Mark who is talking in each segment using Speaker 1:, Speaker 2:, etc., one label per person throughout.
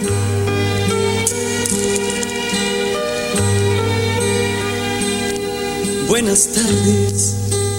Speaker 1: Buenas tardes.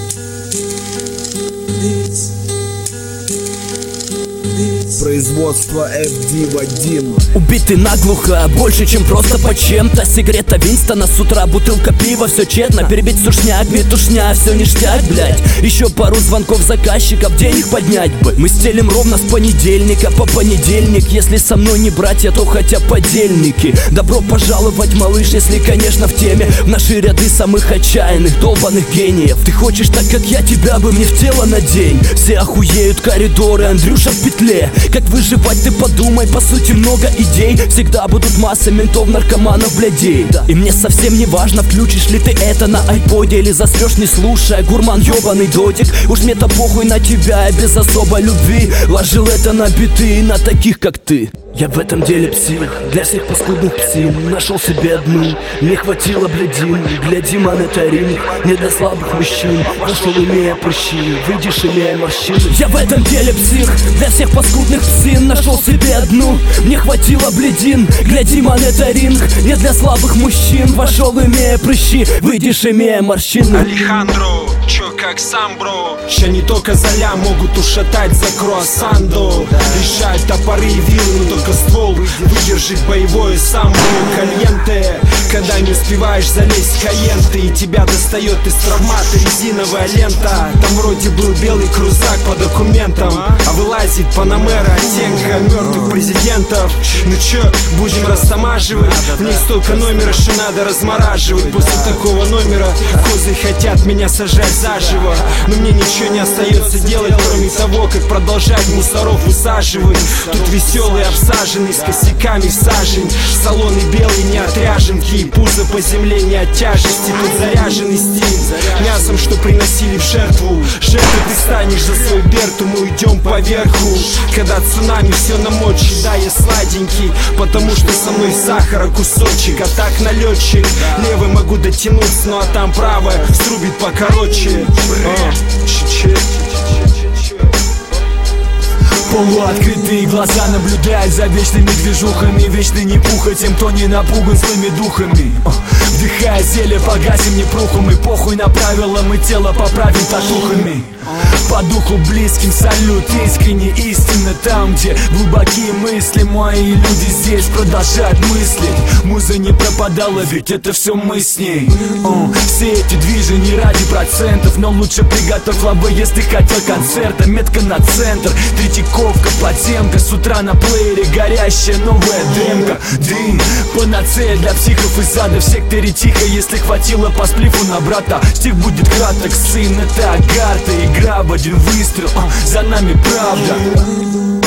Speaker 2: Производство FD Вадим.
Speaker 3: Убитый наглухо, больше чем просто по чем-то. Сигарета Винстона, с утра бутылка пива, все тщетно. Перебить сушняк, метушня, все ништяк, блять. Еще пару звонков заказчиков, денег поднять бы. Мы стелим ровно с понедельника по понедельник. Если со мной не братья, то хотя подельники. Добро пожаловать, малыш, если, конечно, в теме. В наши ряды самых отчаянных, долбаных гениев. Ты хочешь так, как я, тебя бы мне в тело надень. Все охуеют коридоры, Андрюша в петле. Как выживать, ты подумай, по сути много идей. Всегда будут масса ментов, наркоманов, блядей. И мне совсем не важно, включишь ли ты это на айподе или заснешь, не слушая, гурман ёбаный додик. Уж мне-то похуй на тебя, я без особой любви ложил это на биты и на таких, как ты. Я в этом деле псих, для всех паскудных псин. Нашел себе одну, не хватило блядин. Гляди, ман, это ринг, не для слабых мужчин. Вошел, имея прыщи, выйдешь, имея морщины. Я в этом деле псих, для всех паскудных псин. Нашел себе одну, не хватило блядин. Гляди, ман, это ринг, не для слабых мужчин. Вошел, имея прыщи, выйдешь, имея морщины.
Speaker 4: Алехандро, чё как сам, бро? Ща не только золя могут ушатать за круассанду. Решают топоры и вилы, но только ствол выдержит боевое самбо. Кальенте, когда не успеваешь залезть в каенты, и тебя достает из травмата резиновая лента. Там вроде был белый крузак по документам, а вылазит Панамера оттенка мертвых президентов. Ну чё, будем растамаживать? В ней столько номера, что надо размораживать. После такого номера козы хотят меня сажать заживо, но мне ничего не остается делать, кроме того, как продолжать мусоров высаживать. Тут веселые обсаженный с косяками в сажень, салоны белые не отряженки, и пузо по земле не от тяжести. Тут заряженный стиль мясом, что приносили в жертву. Жертвой ты станешь за свою берту, мы уйдем поверху. Когда цунами все намочит, да, я сладенький, потому что со мной сахара кусочек. А так налетчик, левый могу дотянуться, ну а там правая срубит покороче.
Speaker 5: Полуоткрытые глаза наблюдают за вечными движухами. Вечный не пуха тем, кто не напуган злыми духами. Вдыхая зелье, погасим непруху. И похуй на правила, мы тело поправим татухами. По духу близким салют, искренне истинно там, где глубокие мысли. Мои люди здесь продолжают мыслить. Муза не пропадала, ведь это все мы с ней. Все эти движения не ради процентов, но лучше приготовь лобы, если хотел концерта. Метка на центр, Третьяковка, подземка. С утра на плеере горящая новая демка. Дым, панацея для психов из ада. В секторе тихо, если хватило по сплифу на брата. Стих будет краток, сын, это Агарта. Игра в один выстрел, за нами правда.